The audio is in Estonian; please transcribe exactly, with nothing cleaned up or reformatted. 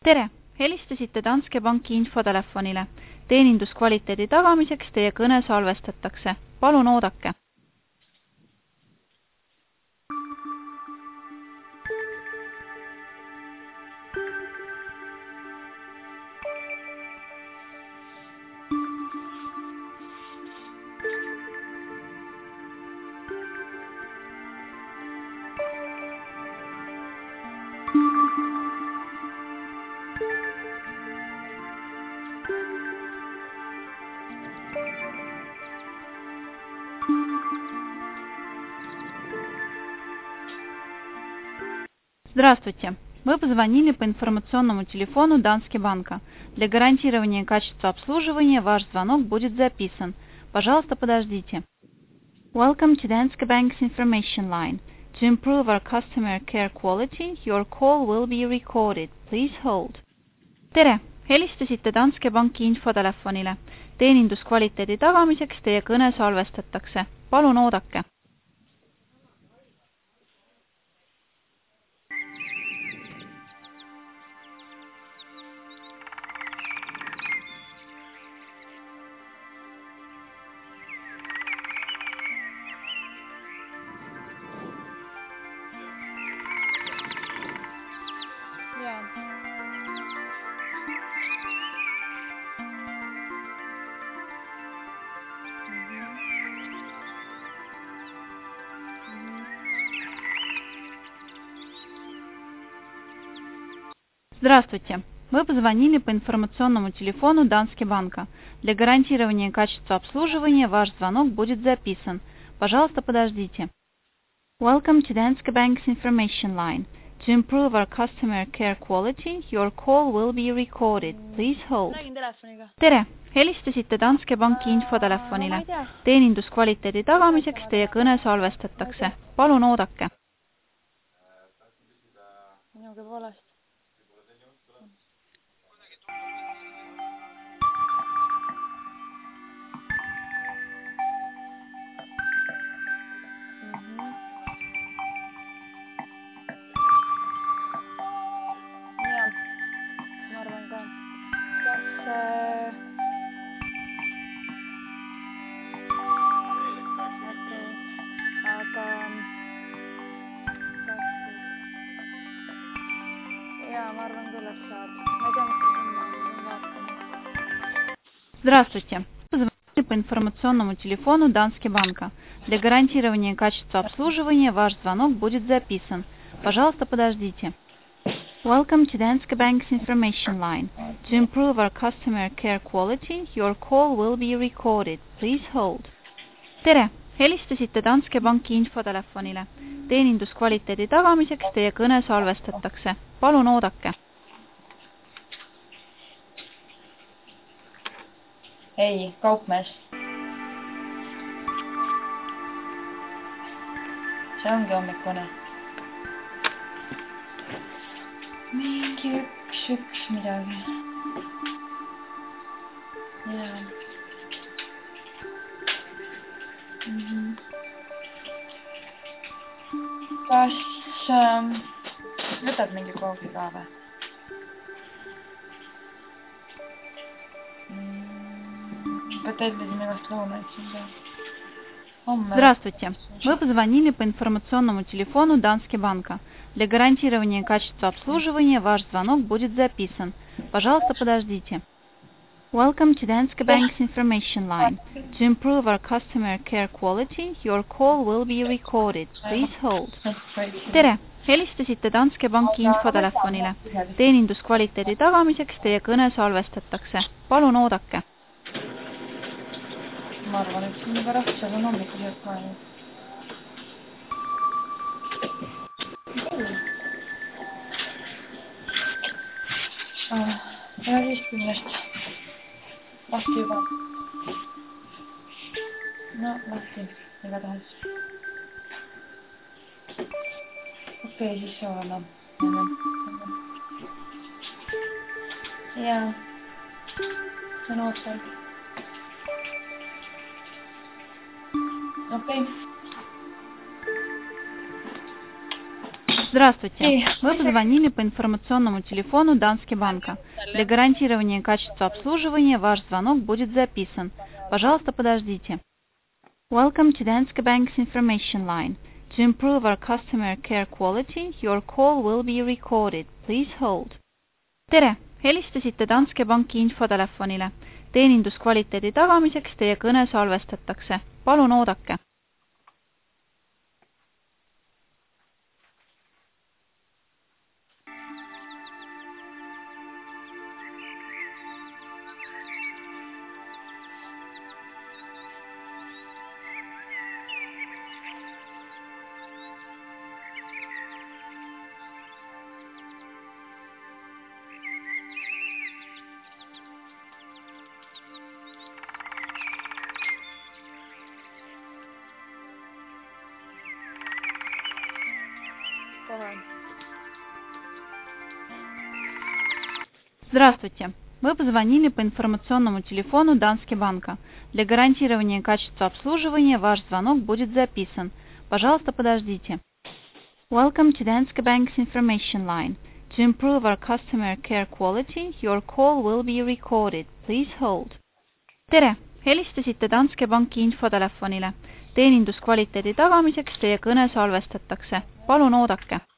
Tere! Helistasite Danske Banki infotelefonile. Teeninduskvaliteedi tagamiseks teie kõne salvestatakse. Palun oodake. Здравствуйте! Вы позвонили по информационному телефону Данske Банка. Для гарантирования качества обслуживания ваш звонок будет записан. Пожалуйста, подождите. Welcome to Danske Bank's information line. To improve our customer care quality, your call will be recorded. Please hold. Tere! Helistasite Danske Banki infotelefonile. Teeninduskvaliteedi tagamiseks teie kõne salvestatakse. Palun oodake. Здравствуйте! Вы позвонили по информационному телефону Данske Банка. Для гарантирования качества обслуживания ваш звонок будет записан. Пожалуйста, подождите. Welcome to Danske Bank's information line. To improve our customer care quality, your call will be recorded. Please hold. Tere! Helistasite Danske Banki infotelefonile. Teeninduskvaliteedi tagamiseks teie kõne salvestatakse. Palun oodake. Minuga poolest. Здравствуйте! Вы позвонили по информационному телефону Данske Банка. Для гарантирования качества обслуживания ваш звонок будет записан. Пожалуйста, подождите. Welcome to Danske Bank's information line. To improve our customer care quality, your call will be recorded. Please hold. Tere! Helistasite Danske Banki infotelefonile. Teeninduskvaliteedi tagamiseks teie kõne salvestatakse. Palun oodake. Ei, kaupmees. See ongi hommikune. Mingi üks, üks midagi. Jaa. Mm-hmm. Kas ähm, võtad mingi koogi ka või? Здравствуйте! Вы позвонили по информационному телефону Данske Банка. Для гарантирования качества обслуживания ваш звонок будет записан. Пожалуйста, подождите. Welcome to Danske Bank's information line. To improve our customer care quality, your call will be recorded. Please hold. Tere! Helistasite Danske Banki infotelefonile. Teeninduskvaliteedi tagamiseks teie kõne salvestatakse. Palun oodake. Ma arvan, et siin juba rahtsad on hommikuselt ka. Ja viiskümnest. Lahti juba. No, lahti. Ega tahes. Okei, siis see olla. Jaa. See on ootel. Okei. Здравствуйте. Мы позвонили по информационному телефону Данske Banka. Для гарантирования качества обслуживания ваш звонок будет записан. Пожалуйста, подождите. Welcome to Danske Bank's information line. To improve our customer care quality, your call will be recorded. Please hold. Tere! Helistasite Danske Banki infotelefonile. Teeninduskvaliteedi tagamiseks teie kõne salvestatakse. Palun oodake. Здравствуйте. Вы позвонили по информационному телефону Данske Banka. Для гарантирования качества обслуживания ваш звонок будет записан. Пожалуйста, подождите. Welcome to Danske Bank's information line. To improve our customer care quality, your call will be recorded. Please hold. Tere! Helistasite Danske Banki infotelefonile. Teeninduskvaliteedi tagamiseks teie kõne salvestatakse. Palun oodake.